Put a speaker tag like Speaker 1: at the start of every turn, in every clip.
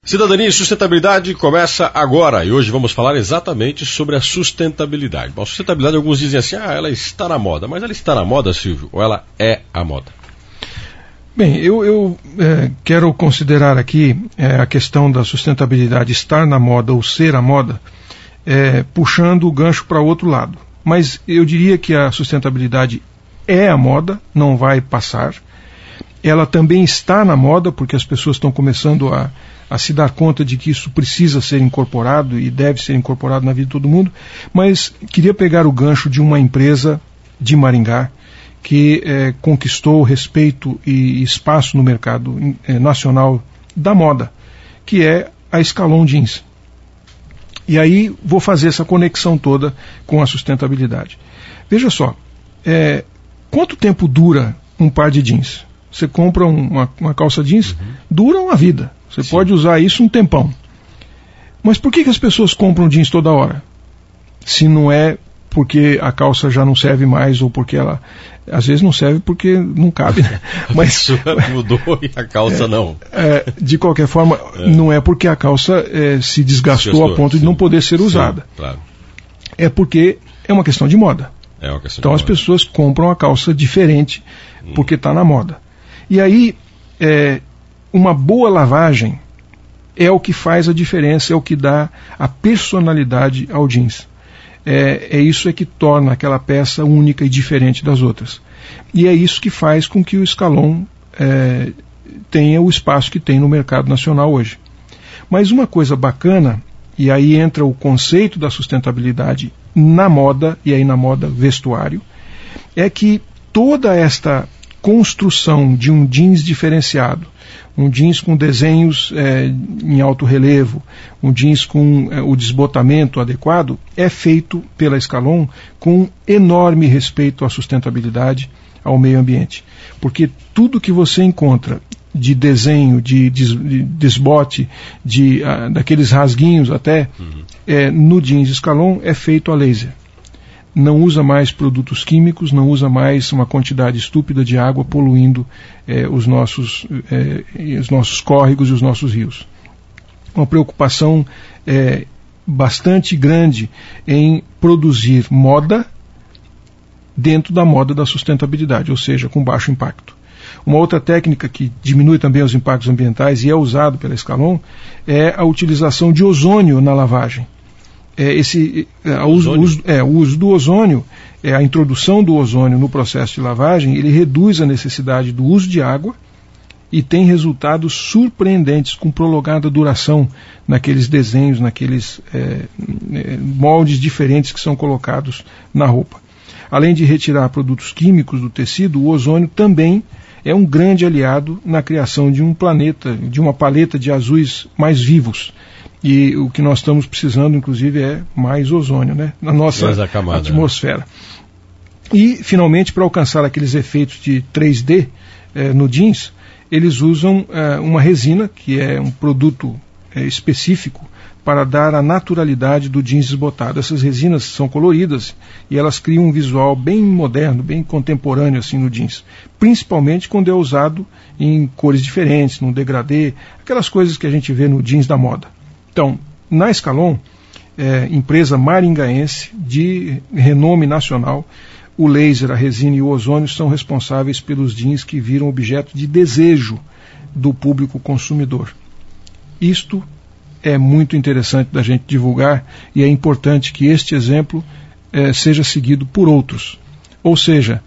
Speaker 1: Cidadania e sustentabilidade começa agora e hoje vamos falar exatamente sobre a sustentabilidade. Bom, a sustentabilidade, alguns dizem assim, ela está na moda, mas ela está na moda, Silvio, ou ela é a moda?
Speaker 2: Bem, eu quero considerar aqui a questão da sustentabilidade estar na moda ou ser a moda, puxando o gancho para outro lado. Mas eu diria que a sustentabilidade é a moda, não vai passar. Ela também está na moda, porque as pessoas estão começando a se dar conta de que isso precisa ser incorporado e deve ser incorporado na vida de todo mundo. Mas queria pegar o gancho de uma empresa de Maringá que conquistou respeito e espaço no mercado nacional da moda, que é a Escalon Jeans. E aí vou fazer essa conexão toda com a sustentabilidade. Veja só, quanto tempo dura um par de jeans? Você compra uma calça jeans, dura uma vida. Você Sim. pode usar isso um tempão. Mas por que as pessoas compram jeans toda hora? Se não é porque a calça já não serve mais, ou porque ela, às vezes não serve porque não cabe, né? Mas
Speaker 1: mudou e a calça não.
Speaker 2: De qualquer forma, não é porque a calça se desgastou a ponto de não poder ser usada.
Speaker 1: Sim, claro.
Speaker 2: É porque é uma questão de moda. Então as pessoas compram a calça diferente porque está na moda. E aí, uma boa lavagem é o que faz a diferença, é o que dá a personalidade ao jeans. Isso que torna aquela peça única e diferente das outras. E é isso que faz com que o Escalon tenha o espaço que tem no mercado nacional hoje. Mas uma coisa bacana, e aí entra o conceito da sustentabilidade na moda, e aí na moda vestuário, é que toda esta construção de um jeans diferenciado, um jeans com desenhos em alto relevo, um jeans com o desbotamento adequado, é feito pela Escalon com enorme respeito à sustentabilidade, ao meio ambiente. Porque tudo que você encontra de desenho, de desbote, daqueles rasguinhos até, no jeans Escalon é feito a laser. Não usa mais produtos químicos, não usa mais uma quantidade estúpida de água poluindo os nossos córregos e os nossos rios. Uma preocupação bastante grande em produzir moda dentro da moda da sustentabilidade, ou seja, com baixo impacto. Uma outra técnica que diminui também os impactos ambientais e é usado pela Escalon é a utilização de ozônio na lavagem. O uso do ozônio, a introdução do ozônio no processo de lavagem, ele reduz a necessidade do uso de água e tem resultados surpreendentes, com prolongada duração naqueles desenhos, naqueles moldes diferentes que são colocados na roupa. Além de retirar produtos químicos do tecido, o ozônio também é um grande aliado na criação de um planeta, de uma paleta de azuis mais vivos. E o que nós estamos precisando, inclusive, é mais ozônio, né, na nossa atmosfera. E, finalmente, para alcançar aqueles efeitos de 3D no jeans, eles usam uma resina, que é um produto específico para dar a naturalidade do jeans desbotado. Essas resinas são coloridas e elas criam um visual bem moderno, bem contemporâneo assim no jeans. Principalmente quando é usado em cores diferentes, no degradê, aquelas coisas que a gente vê no jeans da moda. Então, na Escalon, empresa maringaense de renome nacional, o laser, a resina e o ozônio são responsáveis pelos jeans que viram objeto de desejo do público consumidor. Isto é muito interessante da gente divulgar e é importante que este exemplo seja seguido por outros. Ou seja,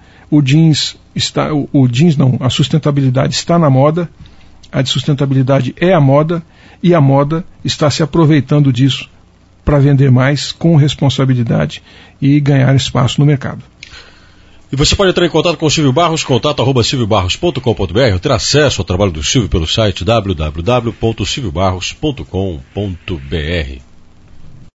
Speaker 2: a sustentabilidade está na moda, a sustentabilidade é a moda, e a moda está se aproveitando disso para vender mais com responsabilidade e ganhar espaço no mercado.
Speaker 1: E você pode entrar em contato com o Silvio Barros, contato@silviobarros.com.br, ou ter acesso ao trabalho do Silvio pelo site www.silviobarros.com.br.